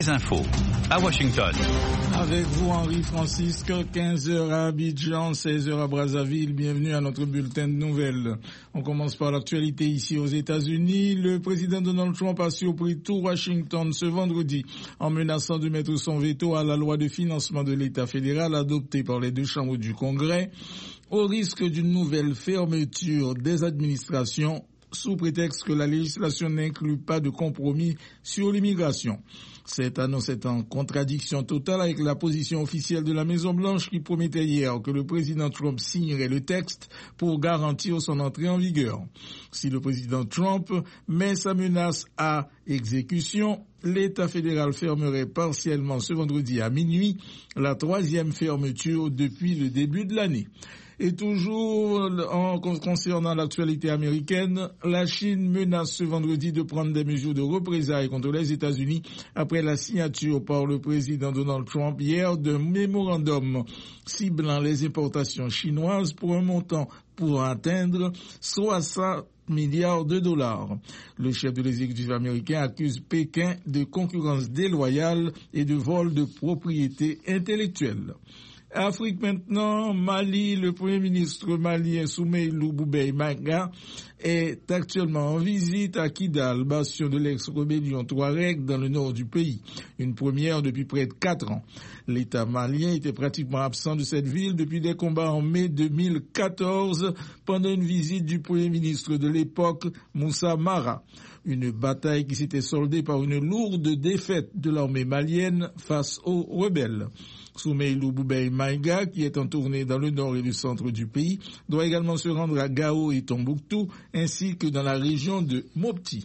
Infos à Washington. Avec vous, Henri Francisque, 15h à Abidjan, 16h à Brazzaville. Bienvenue à notre bulletin de nouvelles. On commence par l'actualité ici aux États-Unis. Le président Donald Trump a surpris tout Washington ce vendredi en menaçant de mettre son veto à la loi de financement de l'État fédéral adoptée par les deux chambres du Congrès, au risque d'une nouvelle fermeture des administrations sous prétexte que la législation n'inclut pas de compromis sur l'immigration. Cette annonce est en contradiction totale avec la position officielle de la Maison-Blanche qui promettait hier que le président Trump signerait le texte pour garantir son entrée en vigueur. Si le président Trump met sa menace à exécution, l'État fédéral fermerait partiellement ce vendredi à minuit, la troisième fermeture depuis le début de l'année. Et toujours en concernant l'actualité américaine, la Chine menace ce vendredi de prendre des mesures de représailles contre les États-Unis après la signature par le président Donald Trump hier d'un mémorandum ciblant les importations chinoises pour un montant pour atteindre 60 milliards de dollars. Le chef de l'exécutif américain accuse Pékin de concurrence déloyale et de vol de propriété intellectuelle. Afrique maintenant, Mali, le premier ministre malien Soumeylou Boubèye Maïga est actuellement en visite à Kidal, bastion de l'ex-rébellion Touareg dans le nord du pays. Une première depuis près de 4 ans. L'État malien était pratiquement absent de cette ville depuis des combats en mai 2014 pendant une visite du premier ministre de l'époque, Moussa Mara. Une bataille qui s'était soldée par une lourde défaite de l'armée malienne face aux rebelles. Soumeylou Boubèye Maïga, qui est en tournée dans le nord et le centre du pays, doit également se rendre à Gao et Tombouctou, ainsi que dans la région de Mopti.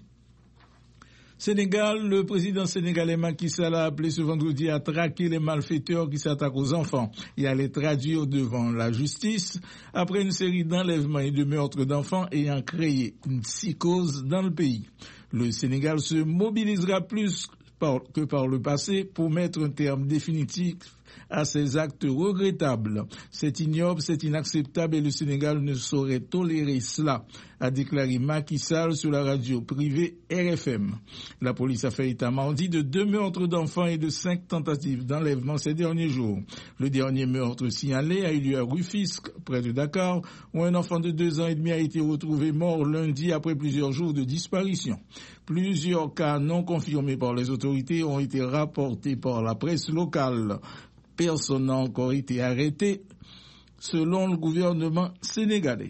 Sénégal, le président sénégalais Macky Sall a appelé ce vendredi à traquer les malfaiteurs qui s'attaquent aux enfants et à les traduire devant la justice après une série d'enlèvements et de meurtres d'enfants ayant créé une psychose dans le pays. Le Sénégal se mobilisera plus que par le passé pour mettre un terme définitif à ces actes regrettables. C'est ignoble, c'est inacceptable et le Sénégal ne saurait tolérer cela, a déclaré Macky Sall sur la radio privée RFM. La police a fait état mardi de 2 meurtres d'enfants et de 5 tentatives d'enlèvement ces derniers jours. Le dernier meurtre signalé a eu lieu à Rufisque, près de Dakar, où un enfant de 2 ans et demi a été retrouvé mort lundi après plusieurs jours de disparition. Plusieurs cas non confirmés par les autorités ont été rapportés par la presse locale. Personne n'a encore été arrêté, selon le gouvernement sénégalais.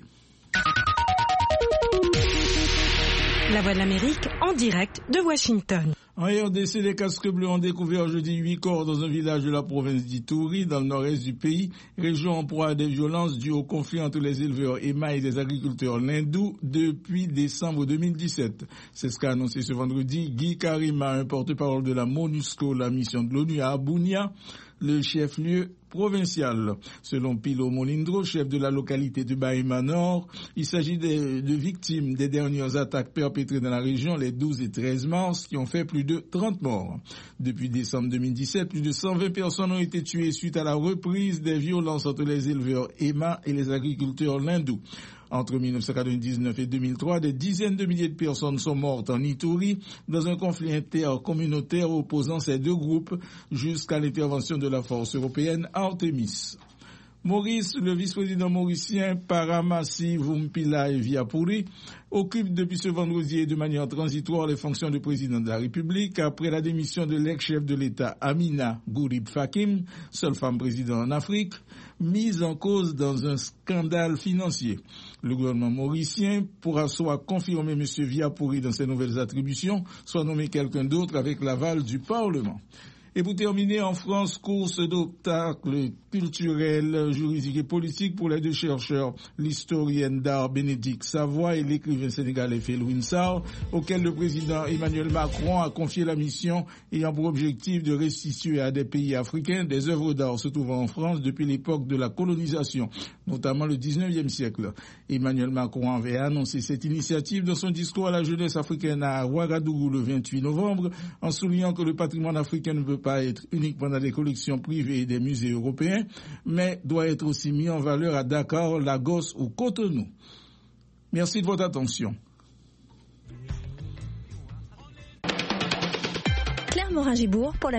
La Voix de l'Amérique en direct de Washington. En RDC, les casques bleus ont découvert jeudi 8 corps dans un village de la province d'Ituri, dans le nord-est du pays, région en proie à des violences dues au conflit entre les éleveurs Emma et les agriculteurs lindous depuis décembre 2017. C'est ce qu'a annoncé ce vendredi Guy Karima, un porte-parole de la MONUSCO, la mission de l'ONU à Bunia, le chef-lieu provincial. Selon Pilo Molindro, chef de la localité de Bahima Nord, il s'agit de victimes des dernières attaques perpétrées dans la région les 12 et 13 mars qui ont fait plus de 30 morts. Depuis décembre 2017, plus de 120 personnes ont été tuées suite à la reprise des violences entre les éleveurs Emma et les agriculteurs lindous. Entre 1999 et 2003, des dizaines de milliers de personnes sont mortes en Ituri dans un conflit intercommunautaire opposant ces deux groupes jusqu'à l'intervention de la force européenne Artemis. Maurice, le vice-président mauricien Paramassi Vumpilai Viapuri, occupe depuis ce vendredi et de manière transitoire les fonctions de président de la République après la démission de l'ex-chef de l'État Amina Gourib Fakim, seule femme président en Afrique, mise en cause dans un scandale financier. Le gouvernement mauricien pourra soit confirmer M. Viapuri dans ses nouvelles attributions, soit nommer quelqu'un d'autre avec l'aval du Parlement. Et pour terminer, en France, course d'obstacles culturels, juridiques et politiques pour les deux chercheurs, l'historienne d'art Bénédicte Savoie et l'écrivain sénégalais Felwine Sarr, auquel le président Emmanuel Macron a confié la mission ayant pour objectif de restituer à des pays africains des œuvres d'art se trouvant en France depuis l'époque de la colonisation, notamment le 19e siècle. Emmanuel Macron avait annoncé cette initiative dans son discours à la jeunesse africaine à Ouagadougou le 28 novembre, en soulignant que le patrimoine africain ne peut pas être uniquement dans les collections privées et des musées européens, mais doit être aussi mis en valeur à Dakar, Lagos ou Cotonou. Merci de votre attention. Claire Morin-Gibourg pour la